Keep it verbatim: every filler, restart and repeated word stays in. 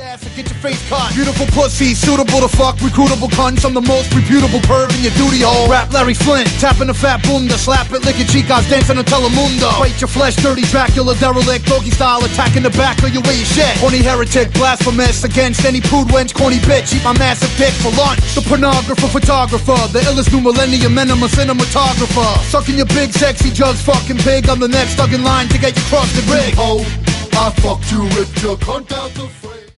ass and get your face cut. Beautiful pussy, suitable to fuck, recruitable cunts. I'm the most reputable perv in your duty hole. Rap Larry Flint, tapping a fat bunda, slap it, licking chicas, dancing on Telemundo. Bite your flesh, dirty Dracula, derelict, doggy style, attacking the back of your way you shit. Horny heretic, blasphemous against any prude wench, corny bitch. Eat my massive dick for lunch. The pornographer, photographer, the illest new millennium, enema cinematographer. Sucking your big sexy jugs, fucking pig. I'm the next thug in line to get you crossed the rig. Oh, I fucked you, ripped your cunt out the